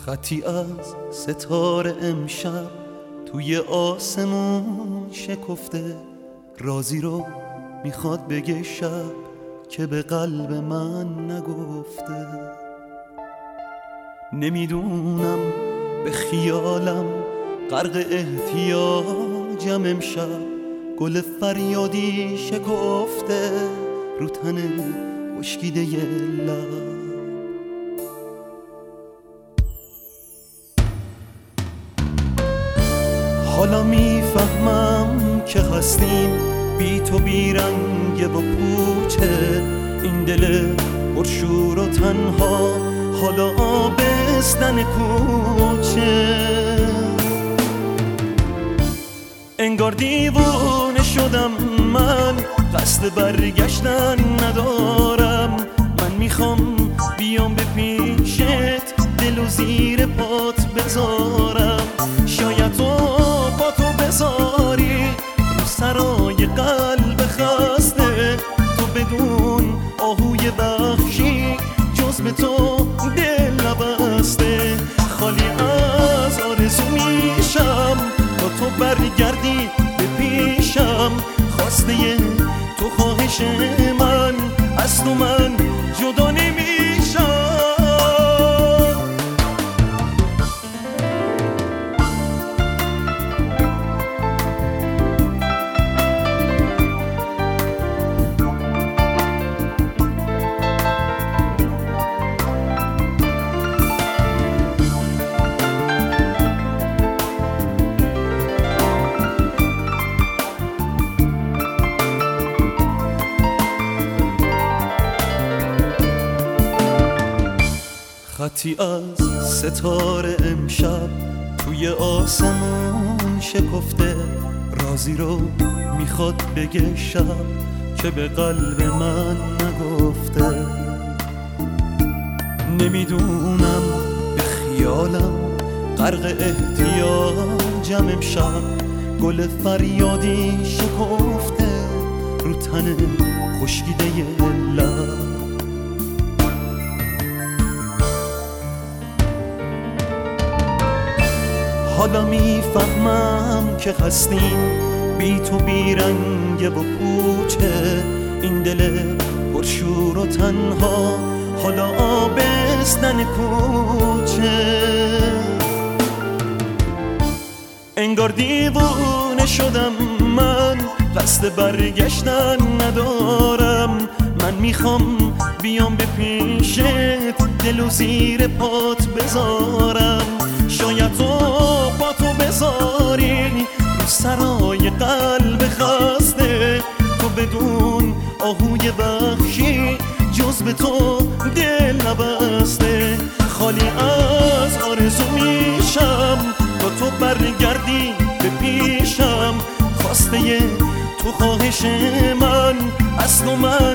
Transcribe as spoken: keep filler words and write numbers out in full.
خطی از ستاره امشب توی آسمون شکفته، رازی رو میخواد بگه شب که به قلب من نگفته. نمیدونم به خیالم غرق احتیاجم امشب، گل فریادی شکفته رو تن خشکیده لب. حالا میفهمم که هستیم بی تو بی رنگ و پوچه، این دل پرشور و تنها حالا آبستن کوچه. انگار دیوونه شدم من، قصد برگشتن ندارم. من میخوام بیام به پیشت، دل و زیر پات بذارم. شاید تو با تو بذاری رو سرای قلب خسته، تو بدون آهوی بخشی جز به تو دل نبسته. خالی از آرزو میشم با تو برگردی به پیشم، خواسته تو خواهش من، از تو من جدا نمیشم. خطی از ستاره امشب توی آسمون شکفته، رازی رو میخواد بگه شب که به قلب من نگفته. نمیدونم به خیالم غرق احتیاجم امشب، گل فریادی شکفته رو تن خشکیده لب. حالا میفهمم که هستیم بی تو بی رنگ و پوچه، این دل پرشور و تنها حالا آبستن کوچه. انگار دیوونه شدم من، قصد برگشتن ندارم. من میخوام بیام به پیشت، دل و زیر پات بذارم. شاید تو با تو بذاری رو سرای قلب خسته، تو بدون آهوی بخشی جز به تو دل نبسته. خالی از آرزو میشم با تو برگردی به پیشم، خواسته تو خواهش من، از تو من